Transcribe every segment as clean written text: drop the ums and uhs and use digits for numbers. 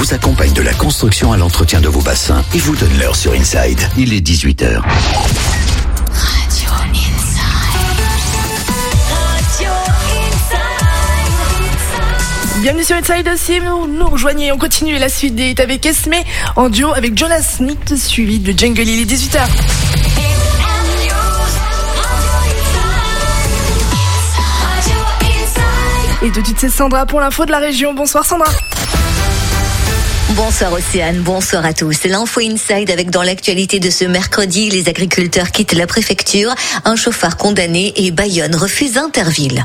vous accompagne de la construction à l'entretien de vos bassins et vous donne l'heure sur Inside. Il est 18h. Bienvenue sur Inside aussi, nous rejoignez, on continue la suite des hits avec Esme en duo avec Jonas Smith, suivi de Jungle, il est 18h. Et tout de suite c'est Sandra pour l'info de la région. Bonsoir Sandra. Bonsoir Océane, bonsoir à tous. L'info Inside avec dans l'actualité de ce mercredi, les agriculteurs quittent la préfecture, un chauffard condamné et Bayonne refuse Interville.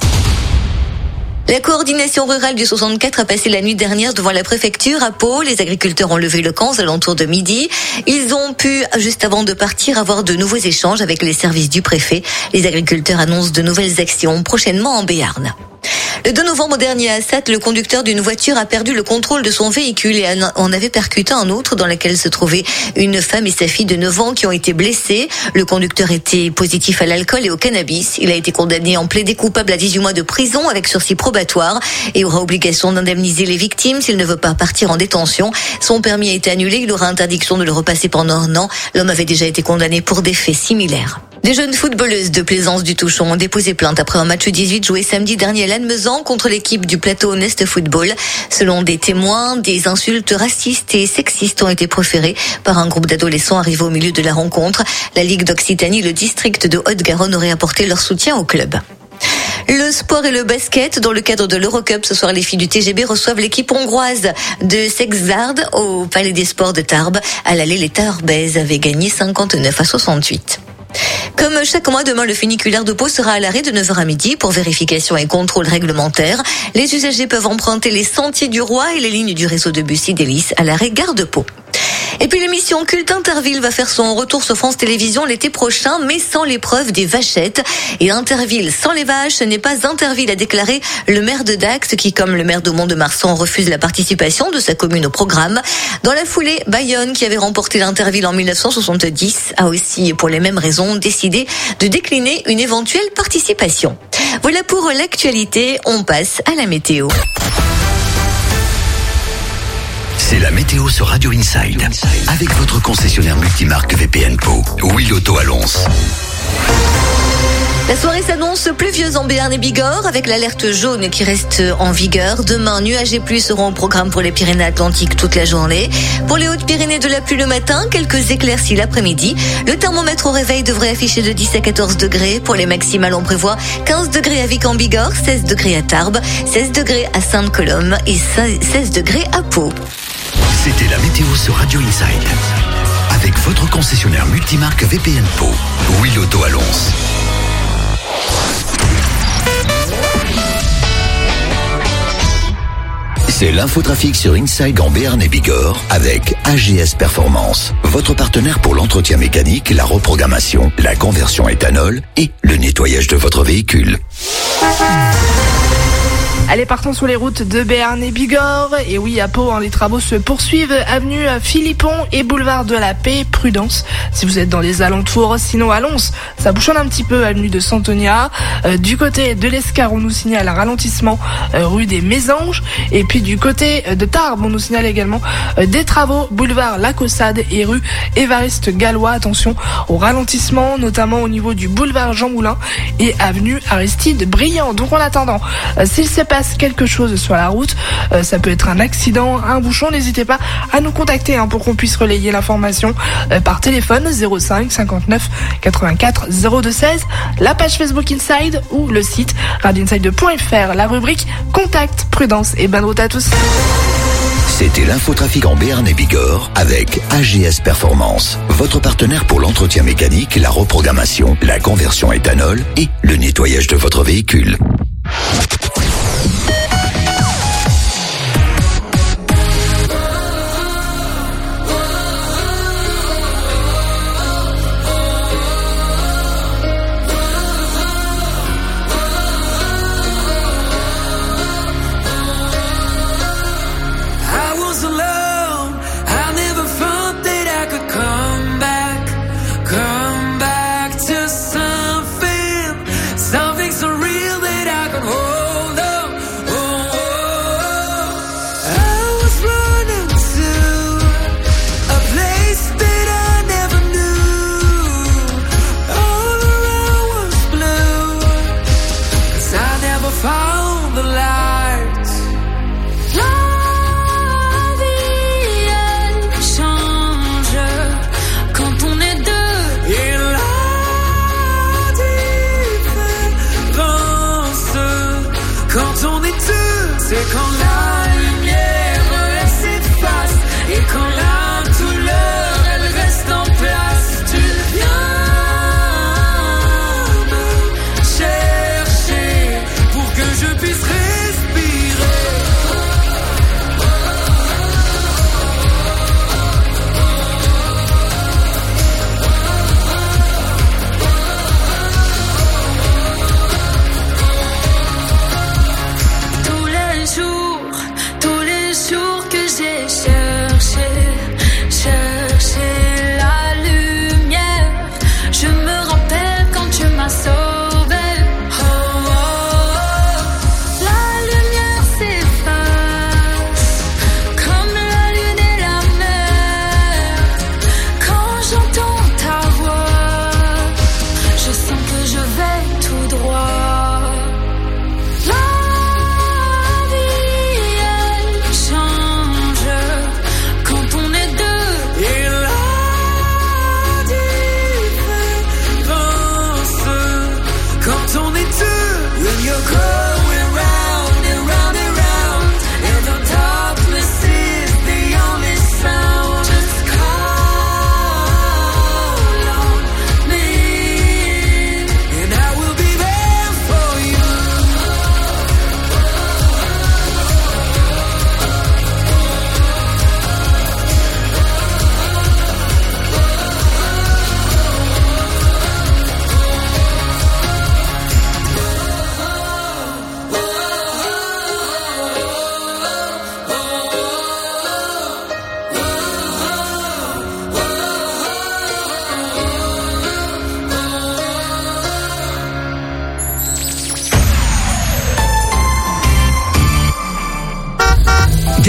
La coordination rurale du 64 a passé la nuit dernière devant la préfecture à Pau. Les agriculteurs ont levé le camp aux alentours de midi. Ils ont pu, juste avant de partir, avoir de nouveaux échanges avec les services du préfet. Les agriculteurs annoncent de nouvelles actions prochainement en Béarn. Le 2 novembre dernier à Satte, le conducteur d'une voiture a perdu le contrôle de son véhicule et en avait percuté un autre dans lequel se trouvaient une femme et sa fille de 9 ans qui ont été blessées. Le conducteur était positif à l'alcool et au cannabis. Il a été condamné en plaidé coupable à 18 mois de prison avec sursis probatoire et aura obligation d'indemniser les victimes s'il ne veut pas partir en détention. Son permis a été annulé, il aura interdiction de le repasser pendant 1 an. L'homme avait déjà été condamné pour des faits similaires. Des jeunes footballeuses de Plaisance du Touchon ont déposé plainte après un match 18 joué samedi dernier à Lannemezan contre l'équipe du plateau Nest Football. Selon des témoins, des insultes racistes et sexistes ont été proférées par un groupe d'adolescents arrivés au milieu de la rencontre. La Ligue d'Occitanie et le district de Haute-Garonne auraient apporté leur soutien au club. Le sport et le basket. Dans le cadre de l'Eurocup, ce soir, les filles du TGB reçoivent l'équipe hongroise de Sexard au Palais des Sports de Tarbes. À l'aller, les Tarbaises avaient gagné 59-68. Comme chaque mois, demain, le funiculaire de Pau sera à l'arrêt de 9h à midi pour vérification et contrôle réglementaire. Les usagers peuvent emprunter les sentiers du Roi et les lignes du réseau de bus Idélis à l'arrêt Gare de Pau. Et puis l'émission Culte Interville va faire son retour sur France Télévisions l'été prochain, mais sans l'épreuve des vachettes. Et Interville sans les vaches, ce n'est pas Interville, a déclaré le maire de Dax, qui, comme le maire de Mont-de-Marsan, refuse la participation de sa commune au programme. Dans la foulée, Bayonne, qui avait remporté l'Interville en 1970, a aussi, pour les mêmes raisons, décidé de décliner une éventuelle participation. Voilà pour l'actualité, on passe à la météo. C'est la météo sur Radio Inside. Avec votre concessionnaire multimarque VPN Pau. Oui Loto à Lons. La soirée s'annonce pluvieuse en Béarn et Bigorre avec l'alerte jaune qui reste en vigueur. Demain, nuages et pluie seront au programme pour les Pyrénées-Atlantiques toute la journée. Pour les Hautes-Pyrénées, de la pluie le matin, quelques éclaircies l'après-midi. Le thermomètre au réveil devrait afficher de 10 à 14 degrés. Pour les maximales, on prévoit 15 degrés à Vic en Bigorre, 16 degrés à Tarbes, 16 degrés à Sainte-Colombe et 16 degrés à Pau. C'était la météo sur Radio Inside. Avec votre concessionnaire multimarque VPN Pau. Oui Loto à Lons. C'est l'infotrafic sur Inside en Béarn et Bigorre avec AGS Performance, votre partenaire pour l'entretien mécanique, la reprogrammation, la conversion éthanol et le nettoyage de votre véhicule. Allez, partons sur les routes de Béarn et Bigorre. Et oui, à Pau, les travaux se poursuivent. Avenue Philippon et boulevard de la Paix. Prudence si vous êtes dans les alentours. Sinon, à Lons, ça bouchonne un petit peu. Avenue de Santonia. Du côté de l'Escar, on nous signale un ralentissement rue des Mésanges. Et puis du côté de Tarbes, on nous signale également des travaux. Boulevard La Caussade et rue Évariste Gallois. Attention au ralentissement, notamment au niveau du boulevard Jean Moulin et avenue Aristide Briand. Donc en attendant, s'il se passe quelque chose sur la route, ça peut être un accident, un bouchon, n'hésitez pas à nous contacter pour qu'on puisse relayer l'information par téléphone 05 59 84 02 16, la page Facebook Inside ou le site radioinside.fr, la rubrique Contact. Prudence et bonne route à tous. C'était l'infotrafic en Béarn et Bigorre avec AGS Performance, votre partenaire pour l'entretien mécanique, la reprogrammation, la conversion éthanol et le nettoyage de votre véhicule. Come back to something so real that I can hold.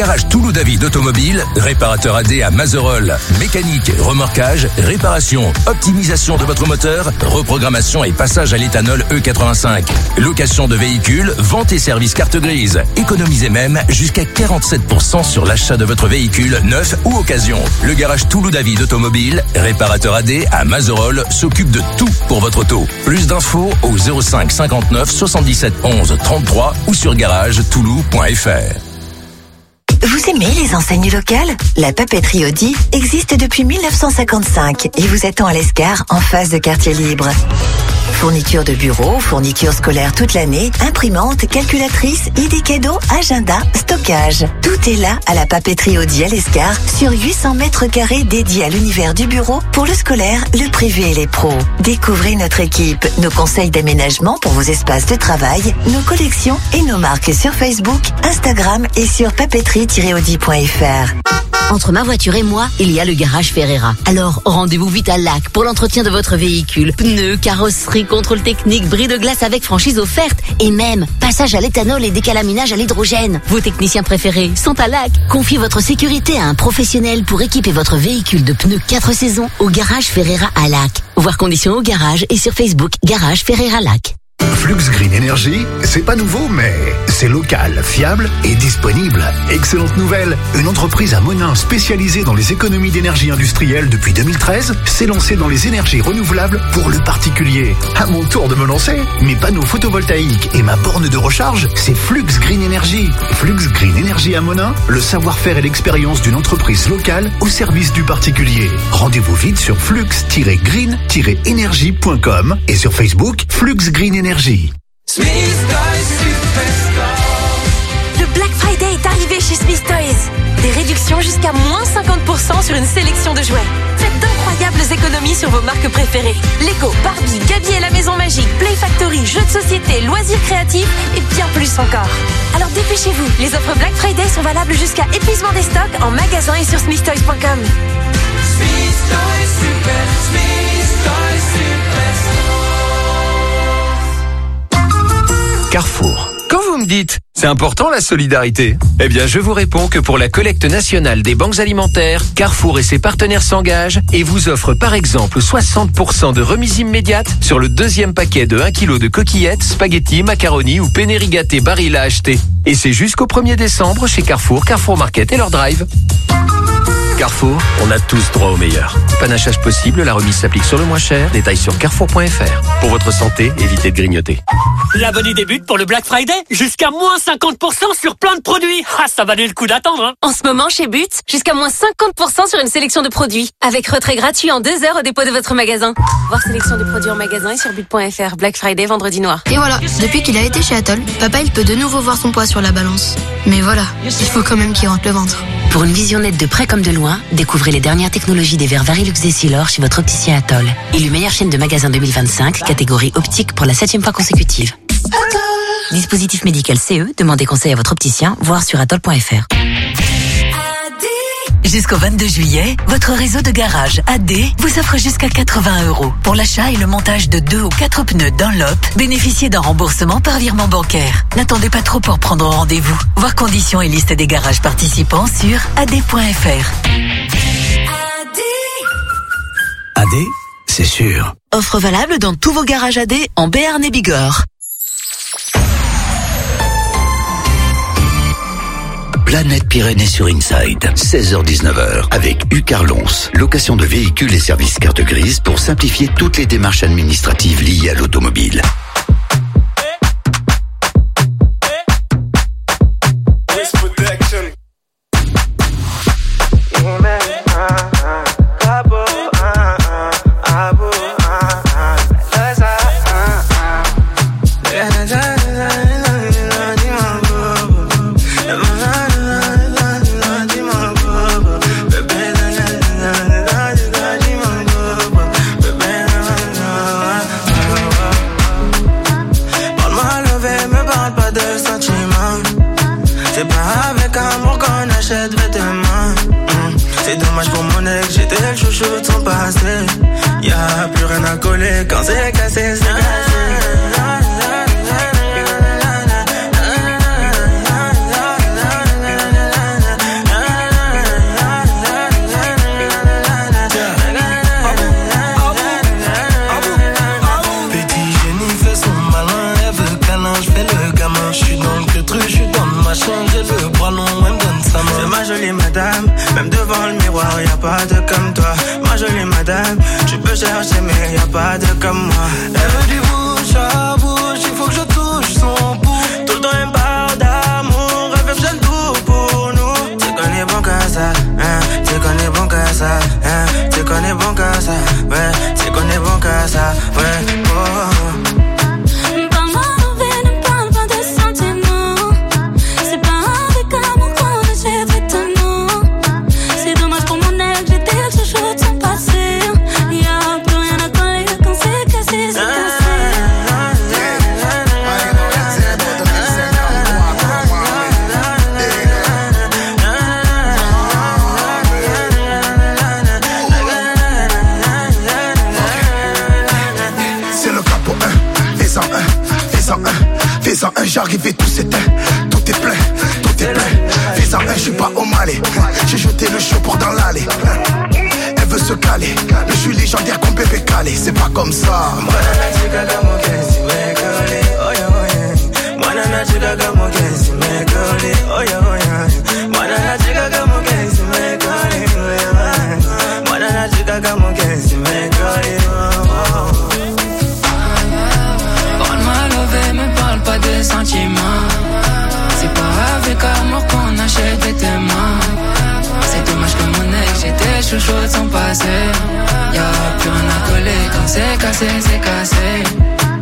garage Toulouse-David Automobile, réparateur AD à Mazerolles, mécanique, remorquage, réparation, optimisation de votre moteur, reprogrammation et passage à l'éthanol E85. Location de véhicules, vente et service carte grise. Économisez même jusqu'à 47% sur l'achat de votre véhicule neuf ou occasion. Le garage Toulouse-David Automobile, réparateur AD à Mazerolles, s'occupe de tout pour votre auto. Plus d'infos au 05 59 77 11 33 ou sur garage-toulouse.fr. Vous aimez les enseignes locales? La papeterie Audi existe depuis 1955 et vous attend à l'Escar en face de Quartier Libre. Fourniture de bureaux, fourniture scolaire toute l'année, imprimante, calculatrice, idées cadeaux, agenda, stockage. Tout est là à la papeterie Audi à l'Escar sur 800 mètres carrés dédiés à l'univers du bureau pour le scolaire, le privé et les pros. Découvrez notre équipe, nos conseils d'aménagement pour vos espaces de travail, nos collections et nos marques sur Facebook, Instagram et sur papeterie-audi.fr. Entre ma voiture et moi, il y a le garage Ferreira. Alors, rendez-vous vite à Lac pour l'entretien de votre véhicule. Pneus, carrosserie, contrôle technique, bris de glace avec franchise offerte et même passage à l'éthanol et décalaminage à l'hydrogène. Vos techniciens préférés sont à Lac. Confiez votre sécurité à un professionnel pour équiper votre véhicule de pneus 4 saisons au garage Ferreira à Lac. Voir conditions au garage et sur Facebook, garage Ferreira Lac. Flux Green Energy, c'est pas nouveau, mais c'est local, fiable et disponible. Excellente nouvelle, une entreprise à Monin spécialisée dans les économies d'énergie industrielle depuis 2013 s'est lancée dans les énergies renouvelables pour le particulier. À mon tour de me lancer, mes panneaux photovoltaïques et ma borne de recharge, c'est Flux Green Energy. Flux Green Energy à Monin, le savoir-faire et l'expérience d'une entreprise locale au service du particulier. Rendez-vous vite sur flux-green-energy.com et sur Facebook, Flux Green Energy. Le Black Friday est arrivé chez Smith Toys. Des réductions jusqu'à moins 50% sur une sélection de jouets. Faites d'incroyables économies sur vos marques préférées. Lego, Barbie, Gabi et la Maison Magique, Play Factory, jeux de société, loisirs créatifs et bien plus encore. Alors dépêchez-vous, les offres Black Friday sont valables jusqu'à épuisement des stocks en magasin et sur smithtoys.com. Smith Toys Super, Smith Toys Super. Carrefour. Quand vous me dites « c'est important la solidarité », eh bien je vous réponds que pour la collecte nationale des banques alimentaires, Carrefour et ses partenaires s'engagent et vous offrent par exemple 60% de remise immédiate sur le deuxième paquet de 1 kg de coquillettes, spaghettis, macaroni ou penne rigate Barilla acheté. Et c'est jusqu'au 1er décembre chez Carrefour, Carrefour Market et leur drive. Carrefour, on a tous droit au meilleur. Panachage possible, la remise s'applique sur le moins cher. Détails sur carrefour.fr. Pour votre santé, évitez de grignoter. La bonne idée débute pour le Black Friday. Jusqu'à moins 50% sur plein de produits. Ah, ça valait le coup d'attendre, hein. En ce moment, chez But, jusqu'à moins 50% sur une sélection de produits. Avec retrait gratuit en 2 heures au dépôt de votre magasin. Voir sélection de produits en magasin et sur but.fr. Black Friday, vendredi noir. Et voilà, depuis qu'il a été chez Atoll, papa il peut de nouveau voir son poids sur la balance. Mais voilà, il faut quand même qu'il rentre le ventre. Pour une vision nette de près comme de loin, découvrez les dernières technologies des verres Varilux et Silor chez votre opticien Atoll. Élu meilleure chaîne de magasins 2025, catégorie optique pour la 7e fois consécutive. Dispositif médical CE, demandez conseil à votre opticien, voire sur atoll.fr. Jusqu'au 22 juillet, votre réseau de garage AD vous offre jusqu'à 80 €. Pour l'achat et le montage de 2 ou 4 pneus Dunlop, bénéficiez d'un remboursement par virement bancaire. N'attendez pas trop pour prendre rendez-vous. Voir conditions et liste des garages participants sur ad.fr. AD, c'est sûr. Offre valable dans tous vos garages AD en Béarn et Bigorre. Planète Pyrénées sur Inside, 16h-19h, avec Ucarlons, location de véhicules et services carte grise pour simplifier toutes les démarches administratives liées à l'automobile. C'est dommage pour mon ex, j'étais le chouchou de son passé. Y'a plus rien à coller, quand c'est cassé, c'est cassé. Même devant le miroir, y'a pas de comme toi. Ma jolie madame, tu peux chercher mais y'a pas de comme moi. Elle veut du bouche à bouche, il faut que je touche son pouls. Tout le temps elle me parle d'amour, elle veut que je le tout pour nous. Tu connais bon qu'à ça, hein, tu connais bon qu'à ça, hein, tu connais bon qu'à ça, ouais, tu connais bon qu'à ça, ouais, oh. Fais-en un, j'arrive et tout s'éteint. Tout est plein, tout est plein. Fais-en un, je suis pas au Malais. J'ai jeté le show pour dans l'allée. Elle veut se caler, mais je suis légendaire comme bébé calé. C'est pas comme ça. Pas de sentiments. C'est pas avec amour qu'on achète des témoins. C'est dommage que mon ex, j'étais chouchou de son passé. Y'a plus rien à coller. Quand c'est cassé, c'est cassé.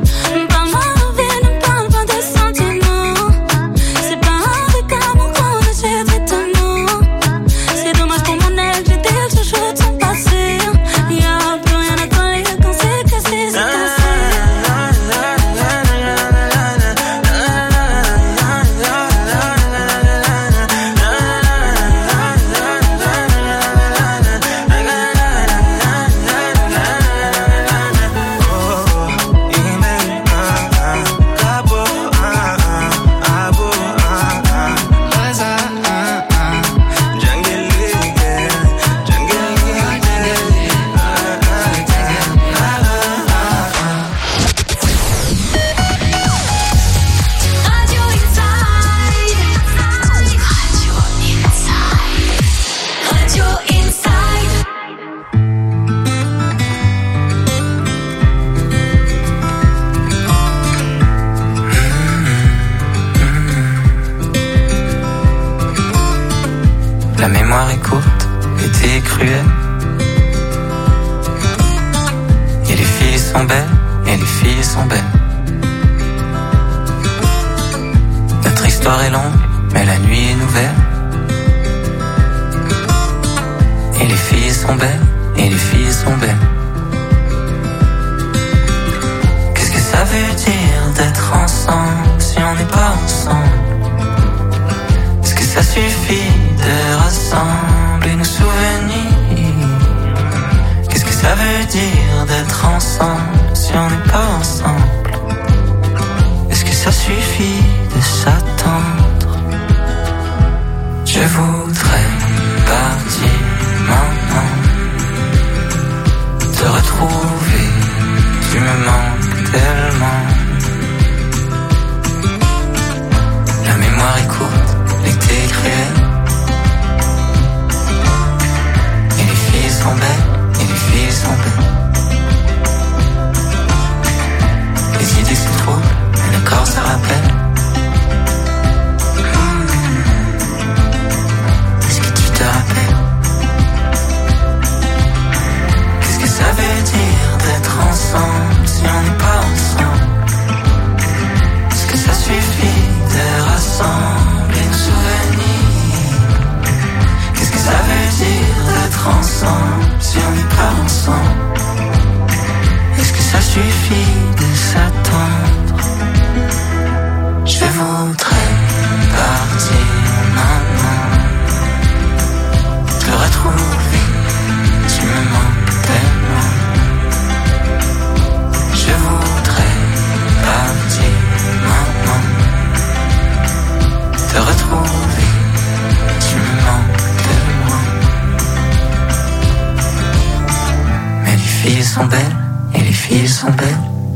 sont belles et les filles sont belles.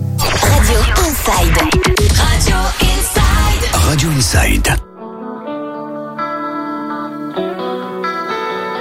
Radio Inside. Radio Inside. Radio Inside.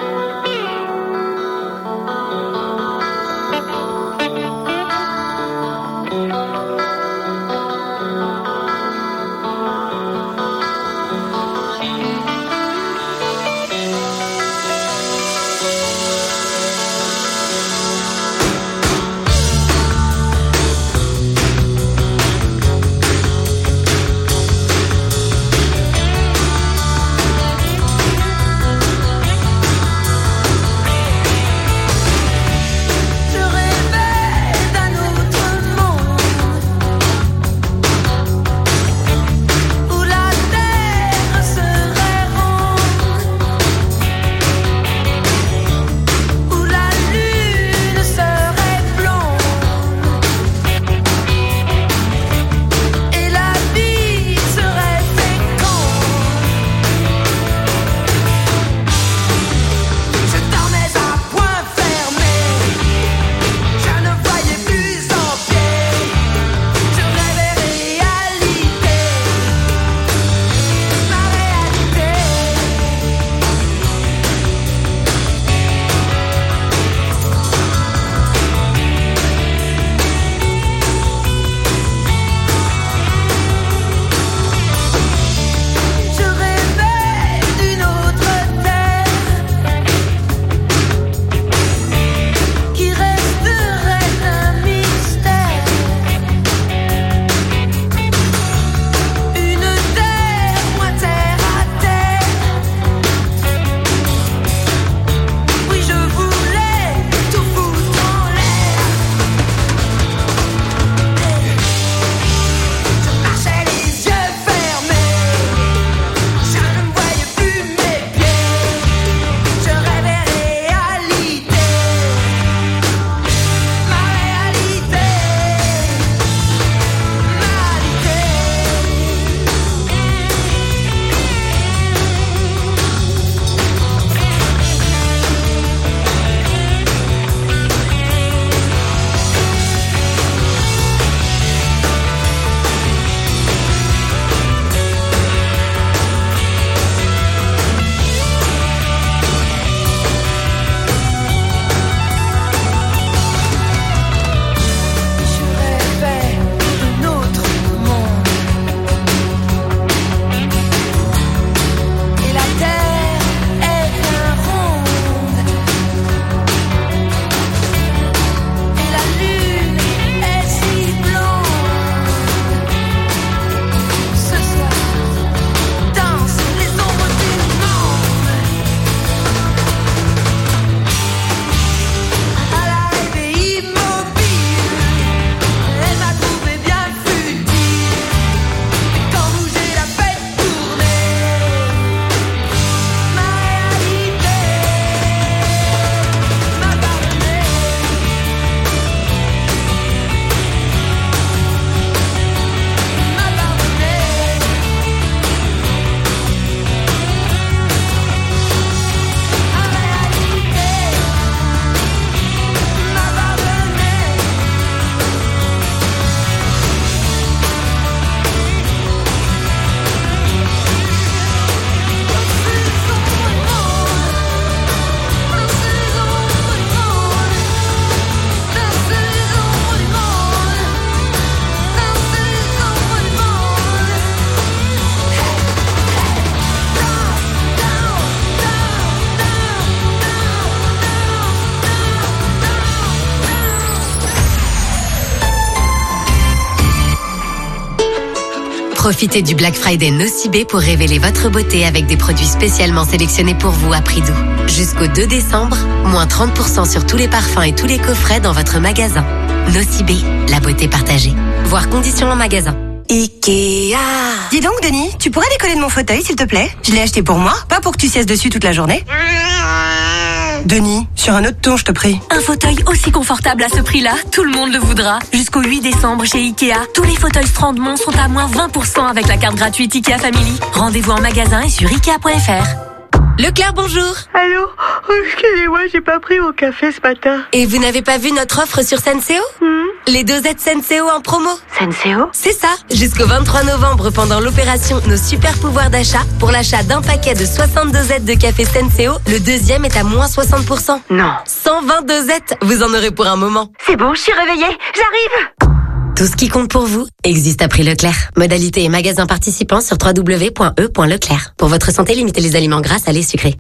Profitez du Black Friday Nocibé pour révéler votre beauté avec des produits spécialement sélectionnés pour vous à prix doux. Jusqu'au 2 décembre, moins 30% sur tous les parfums et tous les coffrets dans votre magasin. Nocibé, la beauté partagée. Voir conditions en magasin. Ikea. Dis donc, Denis, tu pourrais décoller de mon fauteuil, s'il te plaît? Je l'ai acheté pour moi, pas pour que tu siesses dessus toute la journée. Denis, sur un autre ton, je te prie. Un fauteuil aussi confortable à ce prix-là, tout le monde le voudra. Jusqu'au 8 décembre chez Ikea, tous les fauteuils Strandmont sont à moins 20% avec la carte gratuite Ikea Family. Rendez-vous en magasin et sur Ikea.fr. Leclerc, bonjour. Allô? Oh, excusez-moi, j'ai pas pris mon café ce matin. Et vous n'avez pas vu notre offre sur Senseo? Les dosettes Senseo en promo. Senseo? C'est ça. Jusqu'au 23 novembre, pendant l'opération Nos super pouvoirs d'achat, pour l'achat d'un paquet de 60 dosettes de café Senseo, le deuxième est à moins 60%. Non. 120 dosettes, vous en aurez pour un moment. C'est bon, je suis réveillée. J'arrive. Tout ce qui compte pour vous existe à prix Leclerc. Modalité et magasins participants sur www.e.leclerc. Pour votre santé, limitez les aliments gras, salés, sucrés.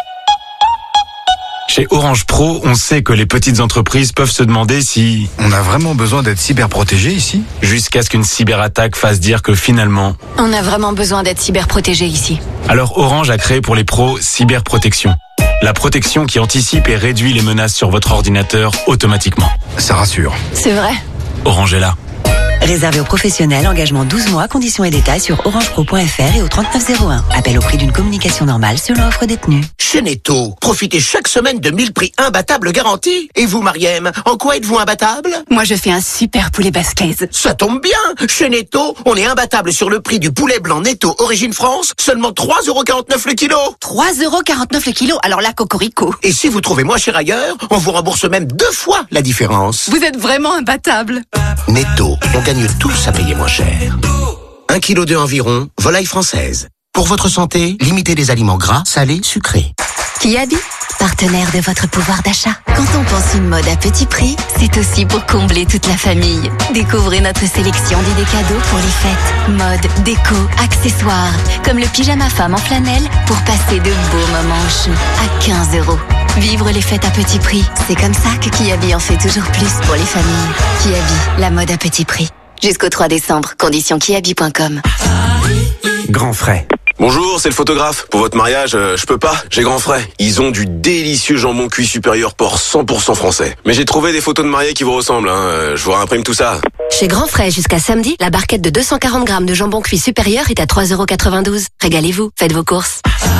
Chez Orange Pro, on sait que les petites entreprises peuvent se demander si on a vraiment besoin d'être cyberprotégé ici. Jusqu'à ce qu'une cyberattaque fasse dire que finalement, on a vraiment besoin d'être cyberprotégé ici. Alors Orange a créé pour les pros Cyberprotection. La protection qui anticipe et réduit les menaces sur votre ordinateur automatiquement. Ça rassure. C'est vrai. Orange est là. Réservé aux professionnels, engagement 12 mois, conditions et détails sur orangepro.fr et au 3901. Appel au prix d'une communication normale selon offre détenue. Chez Netto, profitez chaque semaine de 1000 prix imbattables garantis. Et vous, Mariem, en quoi êtes-vous imbattable? Moi, je fais un super poulet basquaise. Ça tombe bien. Chez Netto, on est imbattable sur le prix du poulet blanc Netto Origine France, seulement 3,49€ le kilo. 3,49€ le kilo, alors là, cocorico. Et si vous trouvez moins cher ailleurs, on vous rembourse même 2 fois la différence. Vous êtes vraiment imbattable. Netto, on gagne tous à payer moins cher. 1,2 kg environ, volaille française. Pour votre santé, limitez les aliments gras, salés, sucrés. Kiabi, partenaire de votre pouvoir d'achat. Quand on pense une mode à petit prix, c'est aussi pour combler toute la famille. Découvrez notre sélection d'idées cadeaux pour les fêtes. Mode, déco, accessoires, comme le pyjama femme en flanelle pour passer de beaux moments au chaud à 15€. Vivre les fêtes à petit prix, c'est comme ça que Kiabi en fait toujours plus pour les familles. Kiabi, la mode à petit prix. Jusqu'au 3 décembre, conditions kiabi.com. Grand frais. Bonjour, c'est le photographe. Pour votre mariage, je peux pas, j'ai grand frais. Ils ont du délicieux jambon cuit supérieur porc 100% français. Mais j'ai trouvé des photos de mariés qui vous ressemblent, je vous réimprime tout ça. Chez Grand Frais, jusqu'à samedi, la barquette de 240 grammes de jambon cuit supérieur est à 3,92€. Régalez-vous, faites vos courses.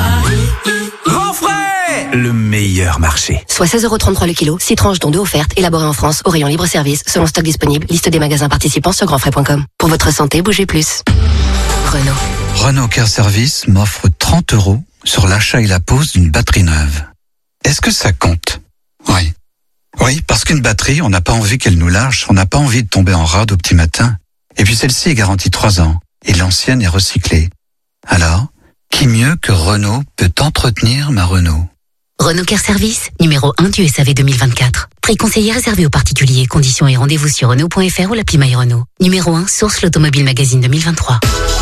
Grand frais! Le meilleur marché. Soit 16,33€ le kilo, 6 tranches dont 2 offertes, élaborées en France, au rayon libre-service, selon stock disponible, liste des magasins participants sur grandfrais.com. Pour votre santé, bougez plus. Renault. Renault Care Service m'offre 30€ sur l'achat et la pose d'une batterie neuve. Est-ce que ça compte? Oui. Oui, parce qu'une batterie, on n'a pas envie qu'elle nous lâche, on n'a pas envie de tomber en rade au petit matin. Et puis celle-ci est garantie 3 ans, et l'ancienne est recyclée. Alors, qui mieux que Renault peut entretenir ma Renault? Renault Care Service, numéro 1 du SAV 2024. Prix conseiller réservé aux particuliers. Conditions et rendez-vous sur Renault.fr ou l'appli My Renault. Numéro 1, source l'Automobile Magazine 2023.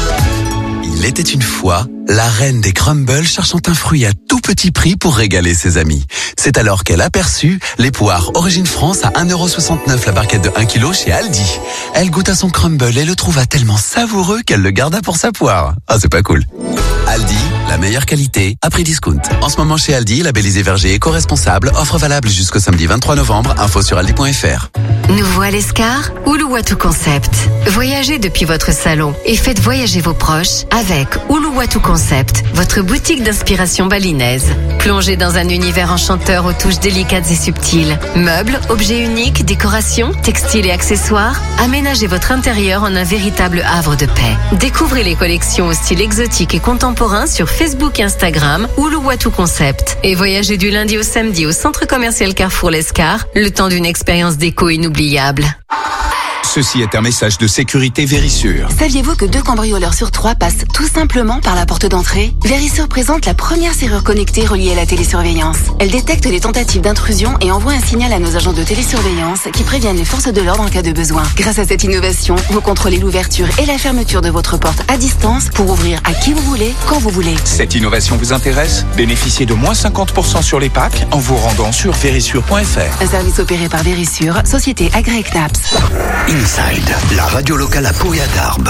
Il était une fois la reine des crumbles cherchant un fruit à tout petit prix pour régaler ses amis. C'est alors qu'elle aperçut les poires Origine France à 1,69€ la barquette de 1 kg chez Aldi. Elle goûta son crumble et le trouva tellement savoureux qu'elle le garda pour sa poire. Ah, c'est pas cool. Aldi, la meilleure qualité à prix discount. En ce moment chez Aldi, labellisé verger éco-responsable, offre valable jusqu'au samedi 23 novembre, info sur aldi.fr. Nouveau à l'Escar, Uluwatu Concept. Voyagez depuis votre salon et faites voyager vos proches avec Uluwatu Concept, votre boutique d'inspiration balinaise. Plongez dans un univers enchanteur aux touches délicates et subtiles. Meubles, objets uniques, décorations, textiles et accessoires, aménagez votre intérieur en un véritable havre de paix. Découvrez les collections au style exotique et contemporain sur Facebook et Instagram, Uluwatu Concept. Et voyagez du lundi au samedi au centre commercial Carrefour l'Escar, le temps d'une expérience déco inoubliable. Ceci est un message de sécurité Vérissure. Saviez-vous que 2 cambrioleurs sur 3 passent tout simplement par la porte d'entrée? Vérissure présente la première serrure connectée reliée à la télésurveillance. Elle détecte les tentatives d'intrusion et envoie un signal à nos agents de télésurveillance qui préviennent les forces de l'ordre en cas de besoin. Grâce à cette innovation, vous contrôlez l'ouverture et la fermeture de votre porte à distance pour ouvrir à qui vous voulez, quand vous voulez. Cette innovation vous intéresse? Bénéficiez de moins 50% sur les packs en vous rendant sur vérissure.fr. Un service opéré par Vérissure, société agréée CNAPS. Inside, la radio locale à Pau et à Tarbes.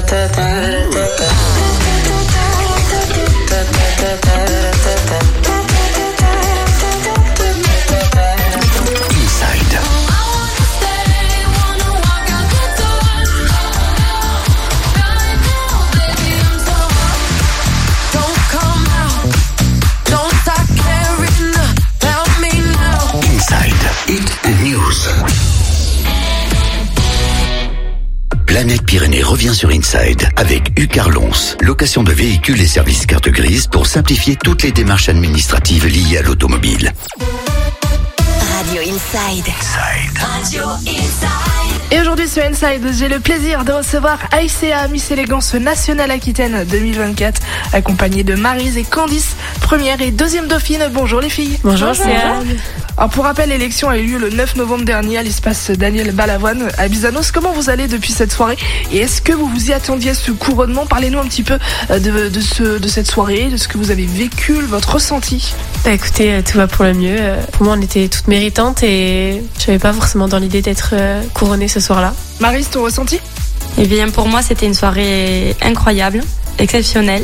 Inside. Inside, Hit News. Planète Pyrénées revient sur Inside avec Ucarlons, location de véhicules et services carte grise pour simplifier toutes les démarches administratives liées à l'automobile. Radio Inside. Radio Inside. Et aujourd'hui sur Inside, j'ai le plaisir de recevoir Aïsséa, Miss Élégance Nationale Aquitaine 2024, accompagnée de Maryse et Candice, première et deuxième dauphine. Bonjour les filles. Bonjour. Alors pour rappel, l'élection a eu lieu le 9 novembre dernier à l'espace Daniel Balavoine à Bizanos. Comment vous allez depuis cette soirée et est-ce que vous vous y attendiez à ce couronnement? Parlez-nous un petit peu de cette soirée, de ce que vous avez vécu, votre ressenti. Écoutez, tout va pour le mieux. Pour moi, on était toutes méritantes et je n'avais pas forcément dans l'idée d'être couronnée ce soir-là. Maryse, ton ressenti? Eh bien, pour moi, c'était une soirée incroyable, exceptionnelle,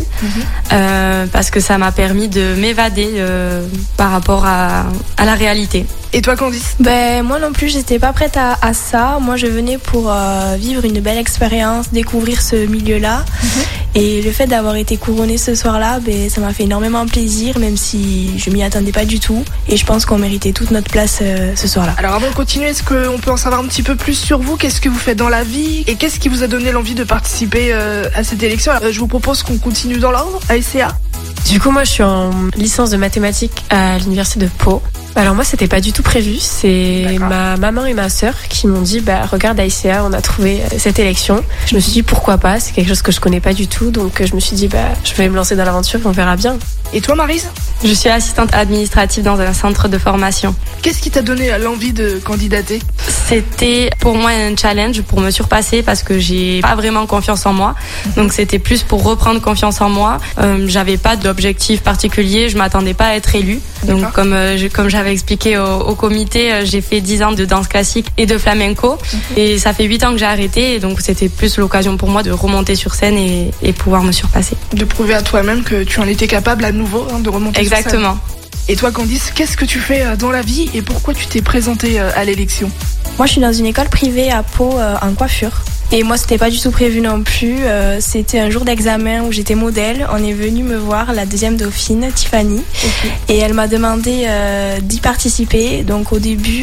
parce que ça m'a permis de m'évader par rapport à la réalité. Et toi, Candice? Moi non plus, j'étais pas prête à ça. Moi, je venais pour vivre une belle expérience, découvrir ce milieu-là. Et le fait d'avoir été couronnée ce soir-là, ça m'a fait énormément plaisir, même si je m'y attendais pas du tout. Et je pense qu'on méritait toute notre place ce soir-là. Alors avant de continuer, est-ce qu'on peut en savoir un petit peu plus sur vous? Qu'est-ce que vous faites dans la vie? Et qu'est-ce qui vous a donné l'envie de participer à cette élection? Alors, je vous propose qu'on continue dans l'ordre. Aïsséa. Du coup, moi, je suis en licence de mathématiques à l'université de Pau. Alors moi, c'était pas du tout prévu. C'est ma maman et ma sœur qui m'ont dit, regarde Aïsséa, on a trouvé cette élection. Je me suis dit, pourquoi pas? C'est quelque chose que je connais pas du tout. Donc je me suis dit, je vais me lancer dans l'aventure et on verra bien. Et toi, Maryse? Je suis assistante administrative dans un centre de formation. Qu'est-ce qui t'a donné l'envie de candidater? C'était pour moi un challenge pour me surpasser parce que j'ai pas vraiment confiance en moi. Donc c'était plus pour reprendre confiance en moi. J'avais pas d'objectif particulier, je m'attendais pas à être élue. Donc comme j'avais expliqué au comité, j'ai fait 10 ans de danse classique et de flamenco. Et ça fait 8 ans que j'ai arrêté. Et donc c'était plus l'occasion pour moi de remonter sur scène et pouvoir me surpasser. De prouver à toi-même que tu en étais capable à nouveau de remonter sur scène. Exactement. Et toi, Candice, qu'est-ce que tu fais dans la vie et pourquoi tu t'es présentée à l'élection? Moi, je suis dans une école privée à Pau en coiffure. Et moi, c'était pas du tout prévu non plus. C'était un jour d'examen où j'étais modèle. On est venu me voir, la deuxième dauphine, Tiffany. Et elle m'a demandé d'y participer. Donc au début,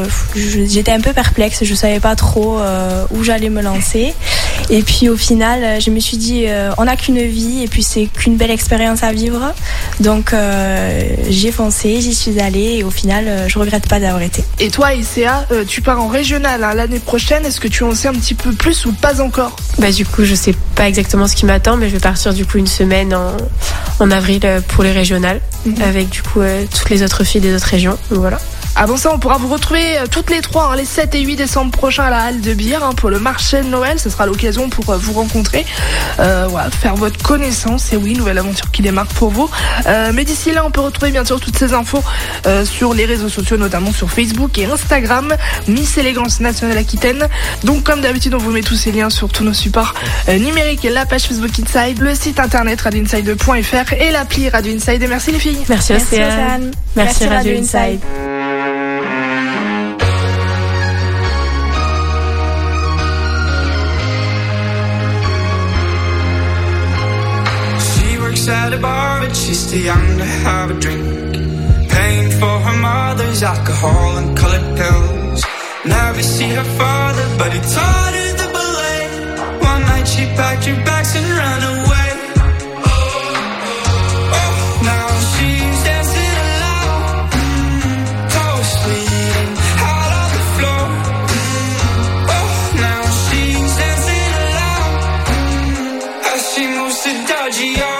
j'étais un peu perplexe. Je savais pas trop où j'allais me lancer. Et puis au final, je me suis dit, on n'a qu'une vie et puis c'est qu'une belle expérience à vivre. Donc j'ai foncé, j'y suis allée et au final, je regrette pas d'avoir été. Et toi, Aïsséa, tu pars en régional l'année prochaine. Est-ce que tu en sais un petit peu plus ou pas encore? Du coup, je sais pas exactement ce qui m'attend, mais je vais partir du coup une semaine en avril pour les régionales avec du coup toutes les autres filles des autres régions. Donc voilà. Avant ça, on pourra vous retrouver toutes les trois les 7 et 8 décembre prochains à la Halle de Bire pour le marché de Noël. Ce sera l'occasion pour vous rencontrer, faire votre connaissance. Et oui, nouvelle aventure qui démarre pour vous. Mais d'ici là, on peut retrouver bien sûr toutes ces infos sur les réseaux sociaux, notamment sur Facebook et Instagram. Miss Élégance Nationale Aquitaine. Donc comme d'habitude, on vous met tous ces liens sur tous nos supports numériques, la page Facebook Inside, le site internet radioinside.fr et l'appli Radio Inside. Et merci les filles. Merci Océane. Merci Radio Inside. At a bar, but she's too young to have a drink. Paying for her mother's alcohol and colored pills. Never see her father, but he taught her the ballet. One night she packed her bags and ran away. Now she's dancing alone, toes bleeding out on the floor. Now she's dancing alone as she moves to Dodgy.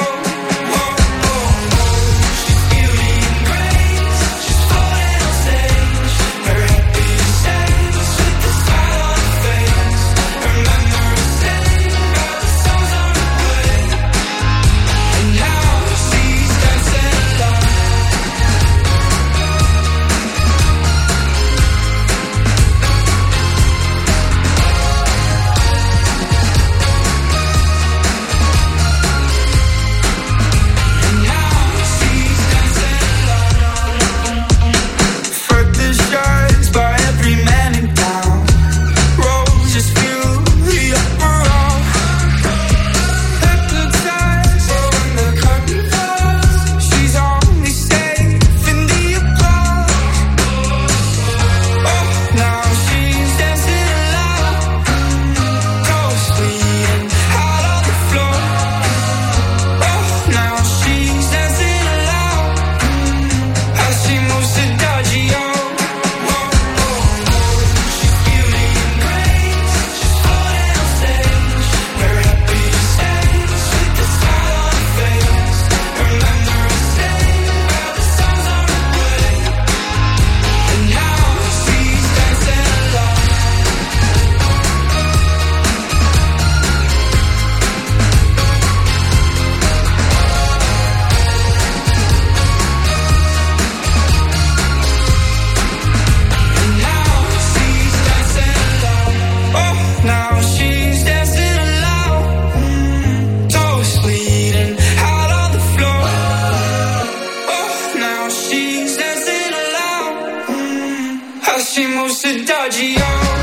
she moves to dodgy,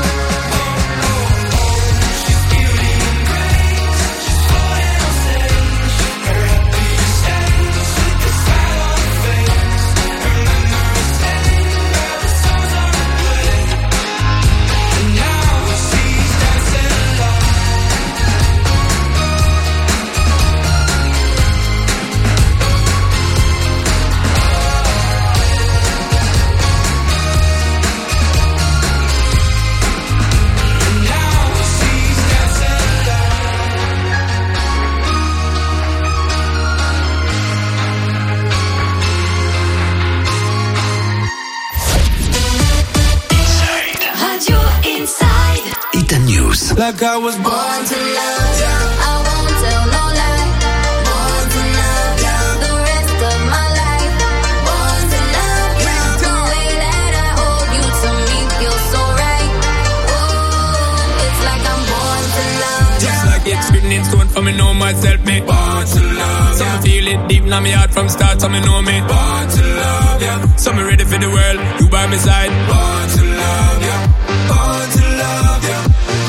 Like I was born to love you. I won't tell no lie. Born to love you. The rest of my life. Born to love you. The way that I hold you to me feels so right. Oh, it's like I'm born to love you. Just like it's written in stone for me know myself, me born to love you. So me feel it deep in my heart from start, so me know me born to love you. So me ready for the world, you by my side. Born to love you. Born to love you.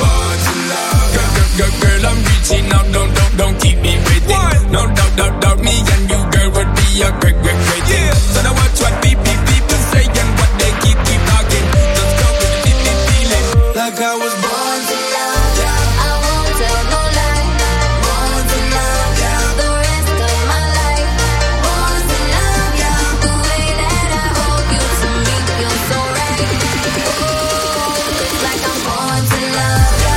Girl, I'm reaching out, don't keep me waiting. What? No doubt, me and you, girl, would be a great thing. Yeah. So now watch what people say and what they keep talking. Just go with the feeling. Like I was born to love you. I won't tell no lie. Born to love you. The rest of my life. Born to love you. The way that I hold you to me feels so right. Oh, it's like I'm born to love you.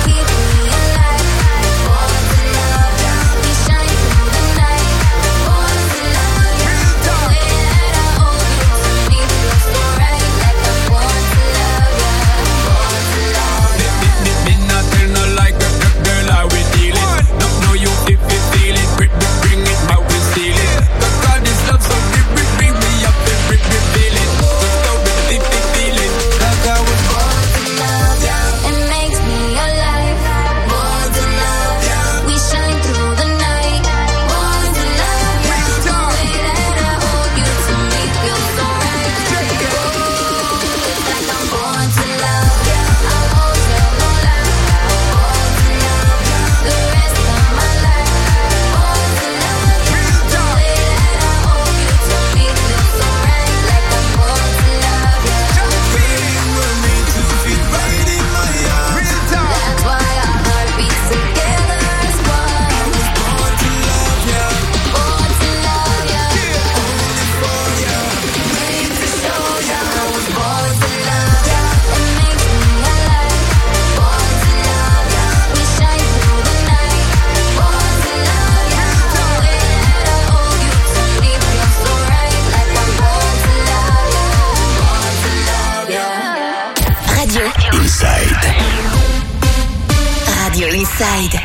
Inside.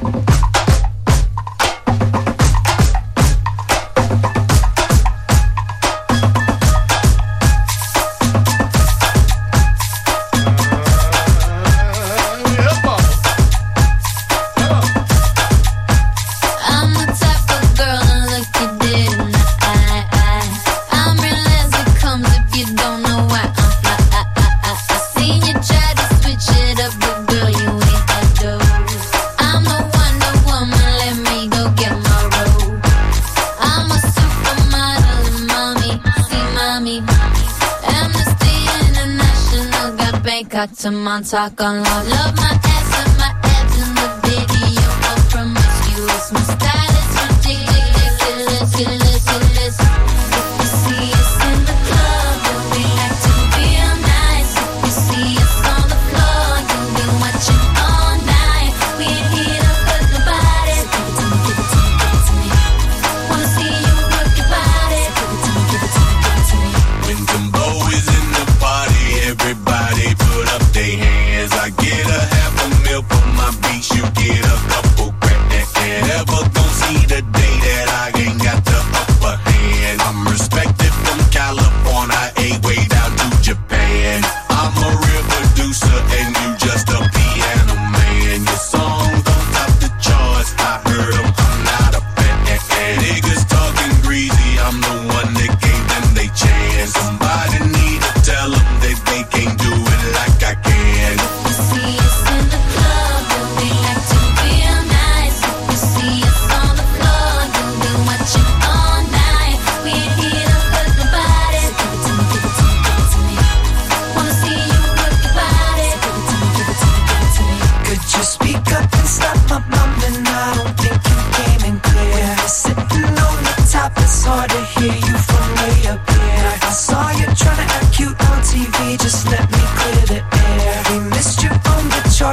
Got to Montauk on love. Love my ass and my abs in the video. No promiscuous. My style is ridiculous. If you see us in the club, you'll be acting real nice. If you see us on the floor, you'll be watching all night. We ain't here to hurt nobody. So give it to me. Wanna see you work your body. So give it to me. When Jumbo is in the party, everybody put up their hands. I get a half a meal for my beats, you get a couple crack that can. Never gon'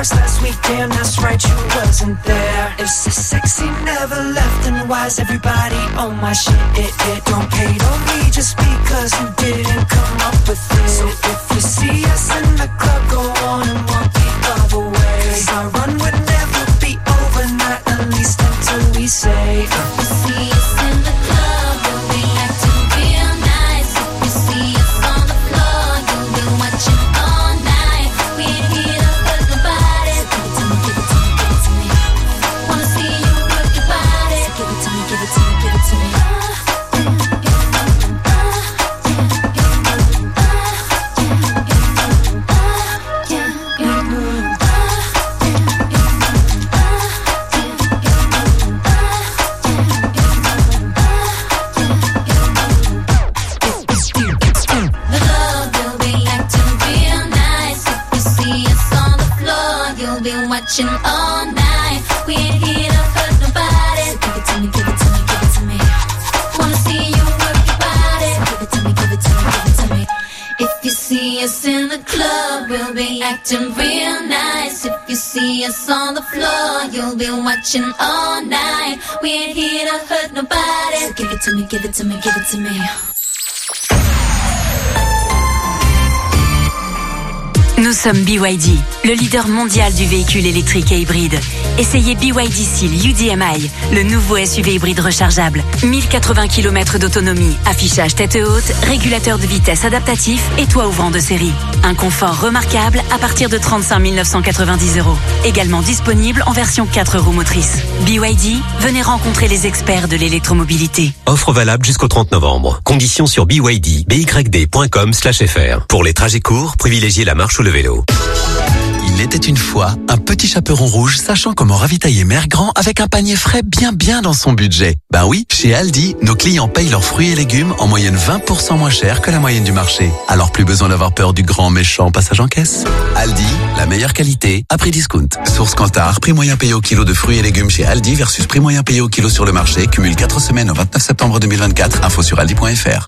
flowers last week, damn, that's right, you wasn't there. If sexy never left, then why is everybody on my shit? Don't hate on me just because you didn't come up with it. So if you see us in the club, go on and walk the other way. 'Cause our run would never be over, not at least until we say See us in the club, we'll be acting real nice. If you see us on the floor, you'll be watching all night. We ain't here to hurt nobody. So give it to me, give it to me, give it to me. Wanna see you work your body. So give it to me, give it to me, give it to me. Watching all night, we ain't here to hurt nobody. So give it to me, give it to me, give it to me. Wanna see you work your body. So give it to me, give it to me, give it to me. If you see us in the club, we'll be acting real nice. If you see us on the floor, you'll be watching all night. We ain't here to hurt nobody. So give it to me, give it to me, give it to me. Nous sommes BYD, le leader mondial du véhicule électrique et hybride. Essayez BYD Seal UDMI, le nouveau SUV hybride rechargeable. 1080 km d'autonomie, affichage tête haute, régulateur de vitesse adaptatif et toit ouvrant de série. Un confort remarquable à partir de 35 990 €. Également disponible en version 4 roues motrices. BYD, venez rencontrer les experts de l'électromobilité. Offre valable jusqu'au 30 novembre. Conditions sur byd.com/fr. Pour les trajets courts, privilégiez la marche ou le vélo. Il était une fois un petit chaperon rouge sachant comment ravitailler Mère Grand avec un panier frais bien dans son budget. Ben oui, chez Aldi, nos clients payent leurs fruits et légumes en moyenne 20% moins cher que la moyenne du marché. Alors plus besoin d'avoir peur du grand méchant passage en caisse. Aldi, la meilleure qualité à prix discount. Source Kantar, prix moyen payé au kilo de fruits et légumes chez Aldi versus prix moyen payé au kilo sur le marché. Cumule 4 semaines au 29 septembre 2024. Info sur aldi.fr.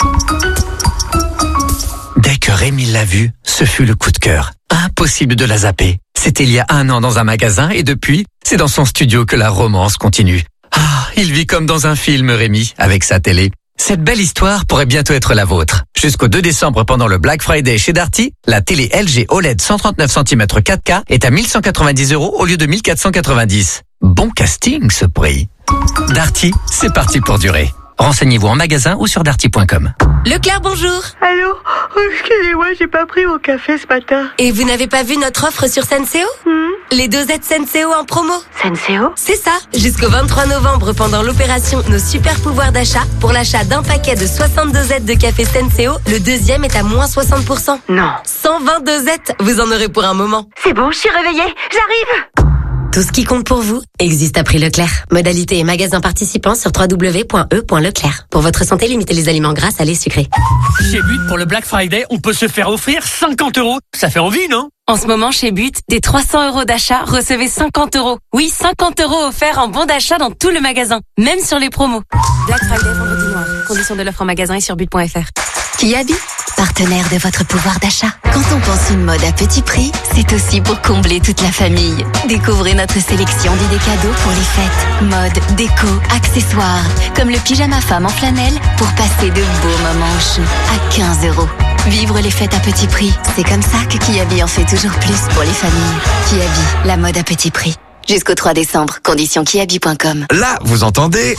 Dès que Rémi l'a vue, ce fut le coup de cœur. Impossible de la zapper. C'était il y a 1 an dans un magasin et depuis, c'est dans son studio que la romance continue. Il vit comme dans un film, Rémi, avec sa télé. Cette belle histoire pourrait bientôt être la vôtre. Jusqu'au 2 décembre, pendant le Black Friday chez Darty, la télé LG OLED 139 cm 4K est à 1190 € au lieu de 1490. Bon casting, ce prix. Darty, c'est parti pour durer. Renseignez-vous en magasin ou sur darty.com. Leclerc, bonjour. Allô? Excusez-moi, j'ai pas pris mon café ce matin. Et vous n'avez pas vu notre offre sur Senseo? Les dosettes Senseo en promo. Senseo? C'est ça. Jusqu'au 23 novembre, pendant l'opération Nos super pouvoirs d'achat, pour l'achat d'un paquet de 60 dosettes de café Senseo, le deuxième est à moins 60%. Non. 120 dosettes, vous en aurez pour un moment. C'est bon, je suis réveillée. J'arrive. Tout ce qui compte pour vous existe à prix Leclerc. Modalité et magasins participants sur www.e.leclerc. Pour votre santé, limitez les aliments gras, salés, sucrés. Chez But, pour le Black Friday, on peut se faire offrir 50 €. Ça fait envie, non? En ce moment, chez But, des 300 € d'achat, recevez 50 €. Oui, 50 € offerts en bon d'achat dans tout le magasin, même sur les promos. Black Friday, vendredi noir. Conditions de l'offre en magasin et sur but.fr. Kiabi, partenaire de votre pouvoir d'achat. Quand on pense une mode à petit prix, c'est aussi pour combler toute la famille. Découvrez notre sélection d'idées cadeaux pour les fêtes. Mode, déco, accessoires, comme le pyjama femme en flanelle pour passer de beaux moments au chaud à 15 €. Vivre les fêtes à petit prix, c'est comme ça que Kiabi en fait toujours plus pour les familles. Kiabi, la mode à petit prix. Jusqu'au 3 décembre, conditions kiabi.com. Là, vous entendez?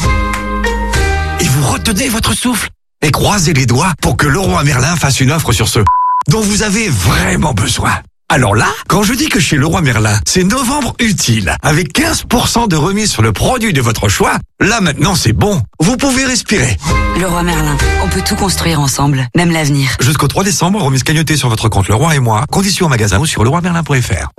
Et vous retenez votre souffle et croisez les doigts pour que Leroy Merlin fasse une offre sur ce dont vous avez vraiment besoin. Alors là, quand je dis que chez Leroy Merlin, c'est novembre utile, avec 15% de remise sur le produit de votre choix, là maintenant c'est bon. Vous pouvez respirer. Leroy Merlin, on peut tout construire ensemble, même l'avenir. Jusqu'au 3 décembre, remise cagnotée sur votre compte Leroy et moi. Conditions en magasin ou sur leroymerlin.fr.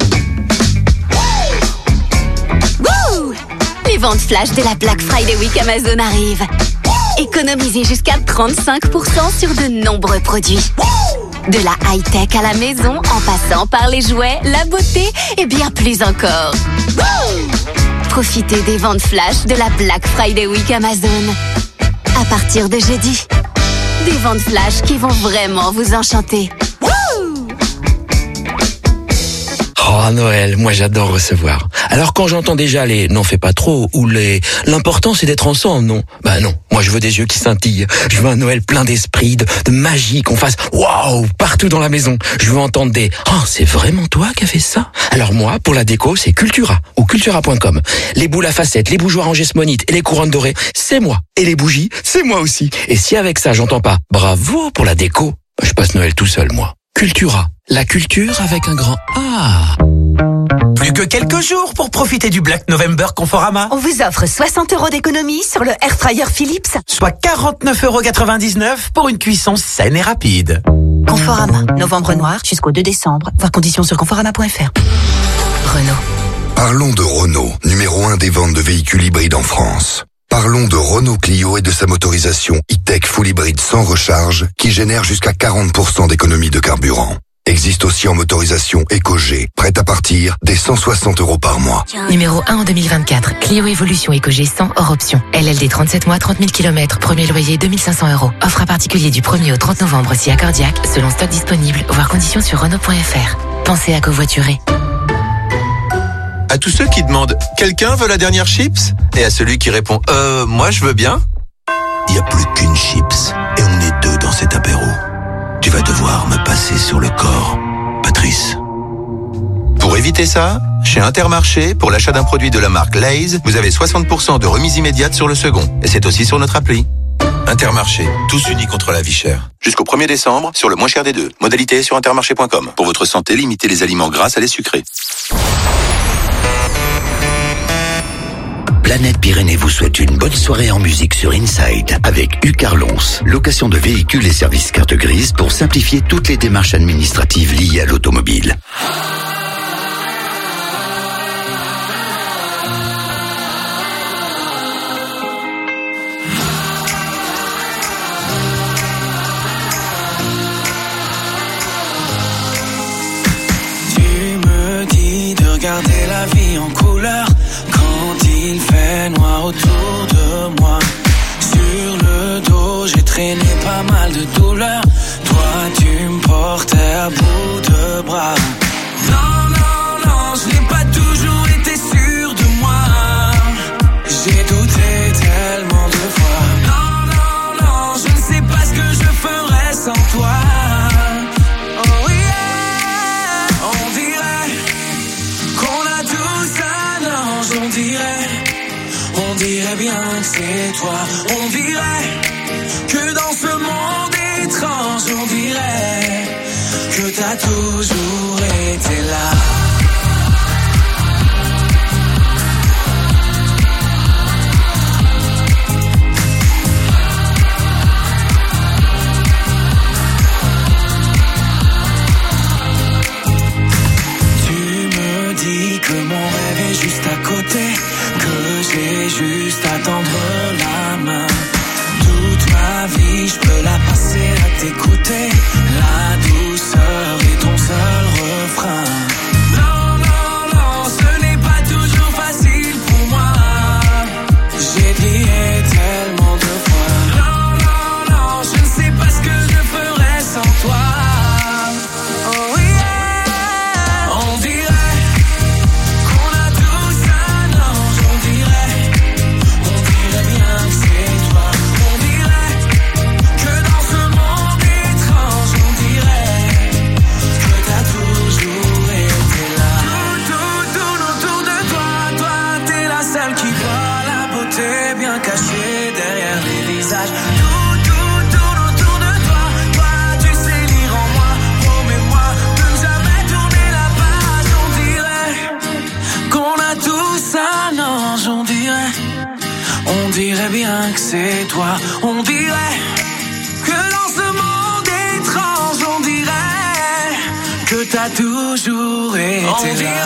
Wouh! Les ventes flash de la Black Friday Week Amazon arrivent. Économisez jusqu'à 35% sur de nombreux produits. De la high-tech à la maison, en passant par les jouets, la beauté et bien plus encore. Profitez des ventes flash de la Black Friday Week Amazon. À partir de jeudi, des ventes flash qui vont vraiment vous enchanter. Oh Oh, Noël, moi j'adore recevoir. Alors quand j'entends déjà les « n'en fais pas trop » ou les « l'important c'est d'être ensemble », non. Bah non, moi je veux des yeux qui scintillent. Je veux un Noël plein d'esprit, de magie, qu'on fasse « waouh » partout dans la maison. Je veux entendre des « oh, c'est vraiment toi qui as fait ça ?» Alors moi, pour la déco, c'est Cultura ou cultura.com. Les boules à facettes, les bougeoirs en gesmonite et les couronnes dorées, c'est moi. Et les bougies, c'est moi aussi. Et si avec ça j'entends pas « bravo pour la déco », je passe Noël tout seul, moi. Cultura, la culture avec un grand A. Plus que quelques jours pour profiter du Black November Conforama. On vous offre 60 € d'économie sur le Airfryer Philips. Soit 49,99 € pour une cuisson saine et rapide. Conforama, novembre noir jusqu'au 2 décembre. Voir conditions sur conforama.fr. Renault. Parlons de Renault, numéro 1 des ventes de véhicules hybrides en France. Parlons de Renault Clio et de sa motorisation e-tech full hybride sans recharge qui génère jusqu'à 40% d'économie de carburant. Existe aussi en motorisation EcoG, prête à partir des 160 € par mois. Numéro 1 en 2024, Clio Evolution EcoG 100 hors option. LLD 37 mois, 30 000 km, premier loyer 2500 €. Offre à particulier du 1er au 30 novembre si accordiaque, selon stock disponible, voire conditions sur Renault.fr. Pensez à covoiturer. À tous ceux qui demandent « Quelqu'un veut la dernière chips ?» et à celui qui répond « Moi je veux bien ?» Il n'y a plus qu'une chips et on est deux dans cet apéro. Tu vas devoir me passer sur le corps, Patrice. Pour éviter ça, chez Intermarché, pour l'achat d'un produit de la marque Lay's, vous avez 60% de remise immédiate sur le second. Et c'est aussi sur notre appli. Intermarché, tous unis contre la vie chère. Jusqu'au 1er décembre, sur le moins cher des deux. Modalité sur intermarché.com. Pour votre santé, limitez les aliments gras à les sucrés. Planète Pyrénées vous souhaite une bonne soirée en musique sur Inside avec Ucarlons, location de véhicules et services carte grise pour simplifier toutes les démarches administratives liées à l'automobile. Tu me dis de regarder la vie en couleur quand il fait noir autour de moi. Sur le dos, j'ai traîné pas mal de douleurs. Toi, tu me portais à bout de bras. Non, non, non, je n'ai pas toujours été sûr de moi. J'ai douté tellement de fois. Non, non, non, je ne sais pas ce que je ferais sans toi. Oh yeah, on dirait qu'on a tous un ange, on dirait bien que c'est toi. On dirait que dans ce monde étrange, on dirait que t'as toujours été là. Que mon rêve est juste à côté, que j'ai juste à tendre la main. Toute ma vie, je peux la passer à t'écouter. La douceur est ton seul refrain. Non, non, non, ce n'est pas toujours facile pour moi. J'ai prié tellement de fois. Non, non, non, je ne sais pas ce que je ferais sans toi. Oh yeah, on dirait on dirait bien que c'est toi. On dirait que dans ce monde étrange, on dirait que t'as toujours été là.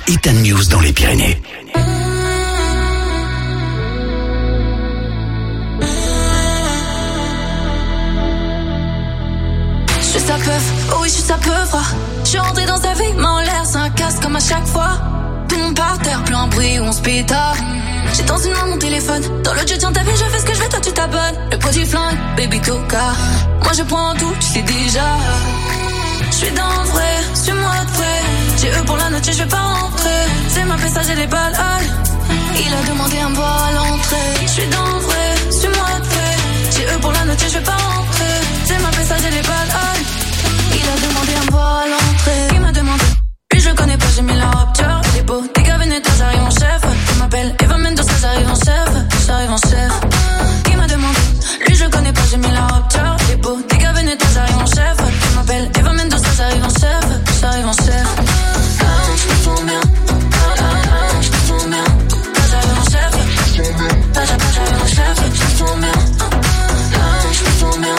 Ethan News dans les Pyrénées. Je suis sa peuf, oh oui je suis sa peuf. Je suis rentrée dans sa vie, mais en l'air c'est un casse comme à chaque fois. Tout le monde par terre, plus un bruit où on se pétard. J'ai dans une main mon téléphone, dans l'autre je tiens ta vie, je fais ce que je veux, toi tu t'abonnes. Le produit flingue, baby coca. Moi je prends tout, tu sais déjà. Je suis dans le vrai, suis-moi de près. J'ai eux pour la note, je vais pas rentrer. C'est ma passage et les balles. Il a demandé un bois à l'entrée. Je suis dans le vrai, suis-moi de près. J'ai eux pour la note, je vais pas rentrer. C'est ma passage et les balles. Il a demandé un bois à l'entrée. Il m'a demandé, lui je le connais pas, j'ai mis la rupture. Il est beau, t'es Veneta, j'arrive en chef. Il m'appelle Eva Mendoza, j'arrive en chef. J'arrive en chef. Il m'a demandé, lui je le connais pas, j'ai mis la rupture. Il est beau, t'es Veneta, j'arrive en chef. Il m'appelle Eva Mendoza, j'arrive en chef. J'arrive en chef. Je me sens bien. Je me sens bien. J'arrive en chef. J'arrive en chef. Je me sens bien. Je me sens bien.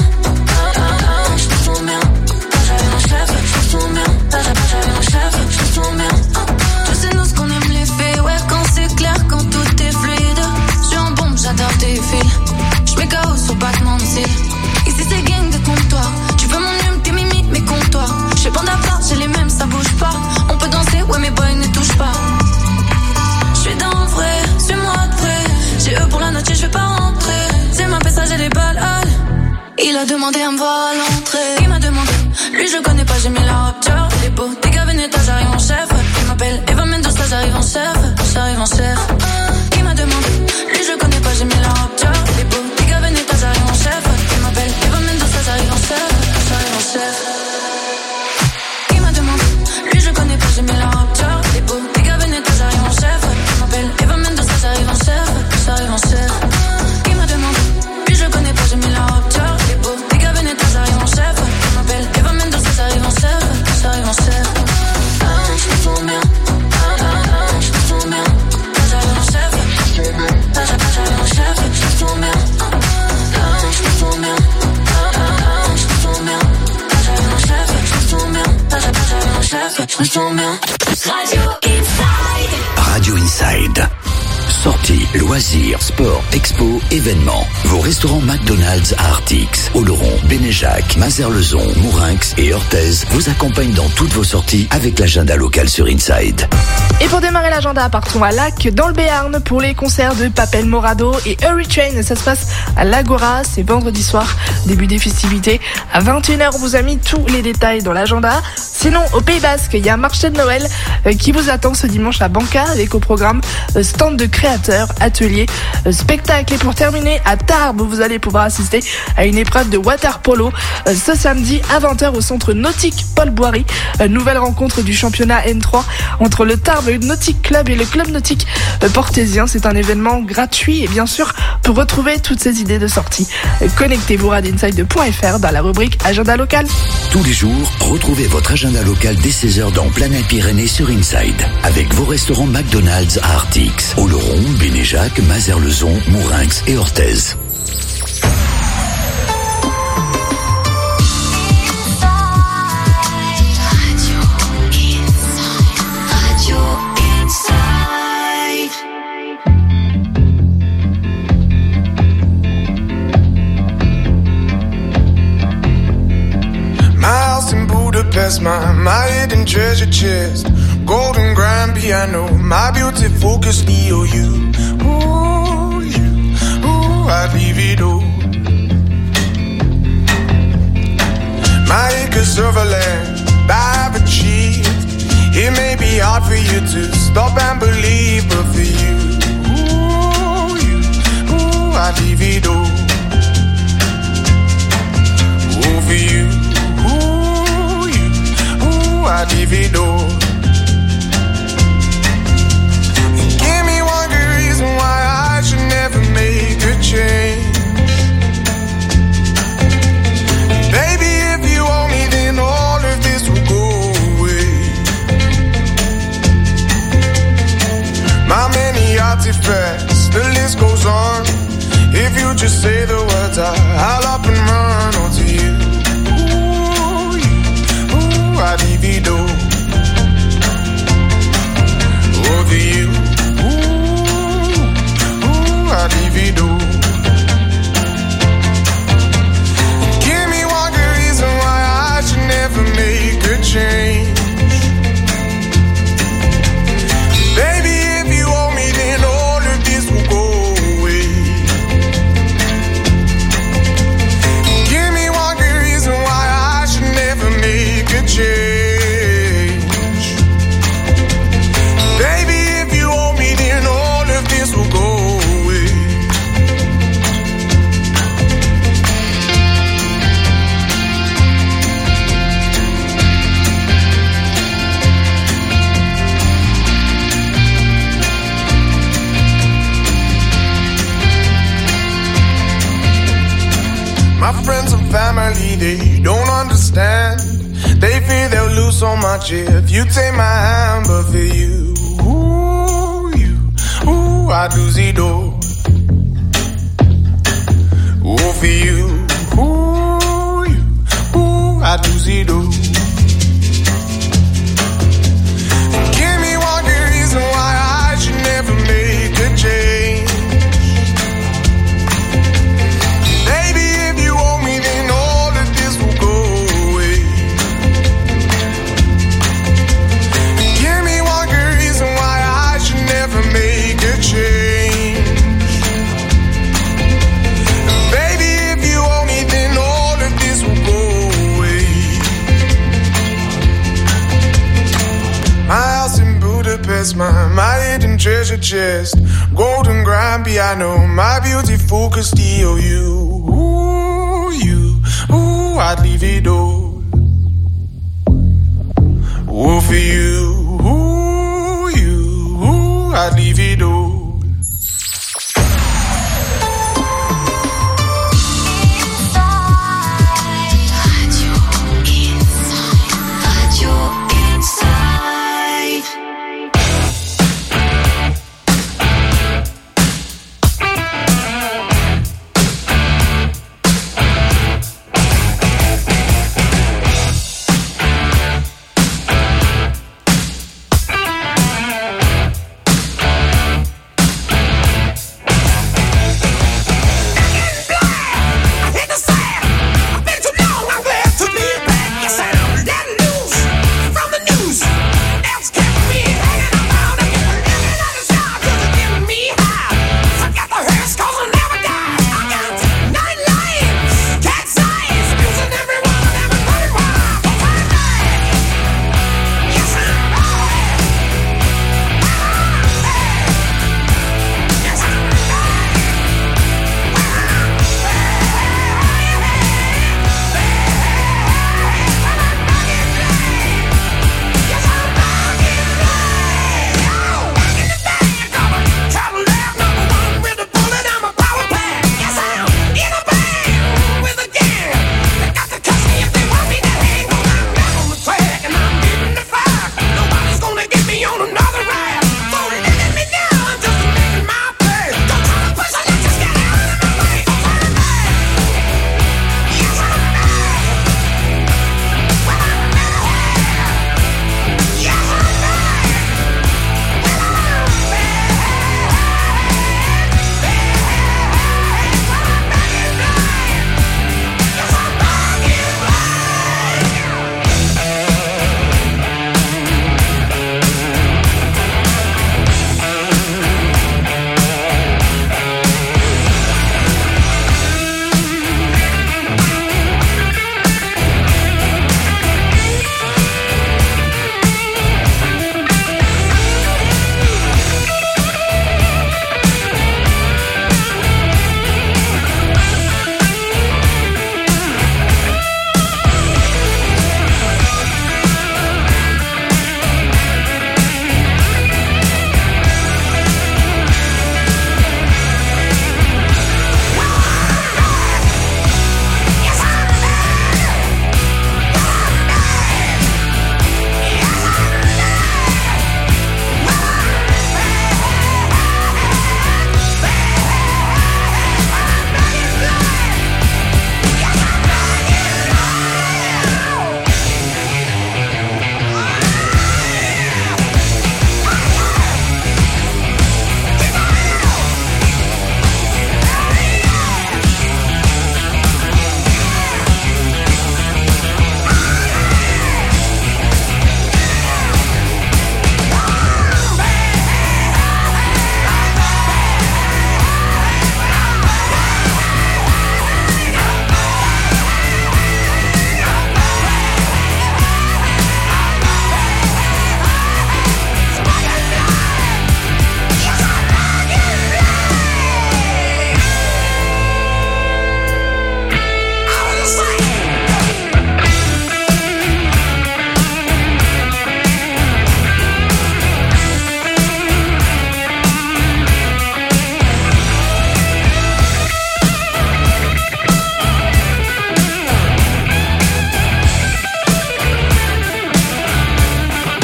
Je me sens bien. J'arrive en chef. Je me sens bien. J'arrive en chef. Je me sens bien. Tu sais nous ce qu'on aime les faits. Ouais quand c'est clair, quand tout est fluide. Je suis en bombe, j'adore tes fils. Je mets KO sur battement de cils. Ici c'est gang de comptoir. Tu veux mon hume, tes mimites, mes comptoirs. Je fais bande à part, j'ai les mêmes, ça bouge pas. On peut danser, ouais mes boys ne touchent pas. Je suis dans le vrai, suis-moi de près. J'ai eux pour la note, je vais pas rentrer. C'est ma passage et les balles. Il a demandé un voix à l'entrée. Il m'a demandé, lui je le connais pas, j'ai mis la rupture. Il est beau, t'es Veneta, j'arrive en chef. Il m'appelle Eva Mendoza, j'arrive en chef. J'arrive en chef. Il m'a demandé, lui je le connais pas, j'ai mis la rupture. Il est beau, t'es Veneta, j'arrive en chef. Il m'appelle Eva Mendoza, j'arrive en chef. J'arrive en chef. Il m'a demandé, lui je le connais pas, j'ai mis la rupture. Il est beau, t'es Veneta, j'arrive en chef. Il m'appelle Eva Mendoza, j'arrive en chef. J'arrive en chef. Il m'a demandé, lui je le connais pas, j'ai mis la rupture. Il est beau, t'es Veneta, j'arrive en chef. Il m'appelle Eva Mendoza, j'arrive en chef. J'arrive en chef. Je me sens bien. Je me sens bien. J'arrive en chef. J'arrive en chef. Je me sens bien. Je me sens bien. Je me sens bien. J'arrive en chef. Je me sens bien. J'arrive en chef. Je me sens bien. Radio Inside. Sorties, loisirs, sport, expo, événements. Vos restaurants McDonald's à Artix, Oloron, Bénéjac, Mazerlezon, Mourinx et Orthez vous accompagnent dans toutes vos sorties avec l'agenda local sur Inside. Et pour démarrer l'agenda, partons à Lac, dans le Béarn, pour les concerts de Papel Morado et Hurricane. Ça se passe à l'Agora, c'est vendredi soir, début des festivités. À 21h, on vous a mis tous les détails dans l'agenda. Sinon, au Pays Basque, il y a un marché de Noël qui vous attend ce dimanche à Banca, avec au programme stand de créateurs, ateliers, spectacle. Et pour terminer, à Tarbes, vous allez pouvoir assister à une épreuve de water polo ce samedi à 20h au centre nautique Paul Boiry. Nouvelle rencontre du championnat N3 entre le Tarbes Nautique Club et le club nautique portésien. C'est un événement gratuit et bien sûr, pour retrouver toutes ces idées de sortie, connectez-vous à radinside.fr dans la rubrique agenda local. Tous les jours, retrouvez votre agenda local dès 16h dans Planète Pyrénées sur Inside. Avec vos restaurants McDonald's à Artix, Oloron, Bénéjac, Mazerlezon, Mourinx et Orthez. My hidden treasure chest, golden grand piano, my beauty focus, Leo, you, I'd leave it all. My acres of land I've achieved. It may be hard for you to stop and believe, but for you, I'd leave it all. Oh, for you. I'd leave it all. Give me one good reason why I should never make a change. Baby, if you owe me, then all of this will go away. My many artifacts, the list goes on. If you just say the words, I'll up and run onto you. I'd leave it all. so much if you take my hand, but for you, I do the door. Oh, for you, I do the door. Give me one good reason why I should never make a change. Baby, if you owe me, then all of this will go away. Give me one good reason why I should never make a change. Baby, if you owe me, then all of this will go away. My house in Budapest, my hidden treasure chest, golden grand piano, my beautiful Castillo. I'd leave it all. Oh, for you, I'd leave it all.